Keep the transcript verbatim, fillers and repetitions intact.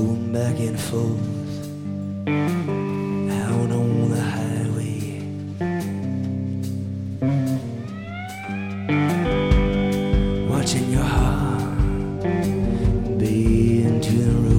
moving back and forth out on the highway. Watching your heart beat into the road.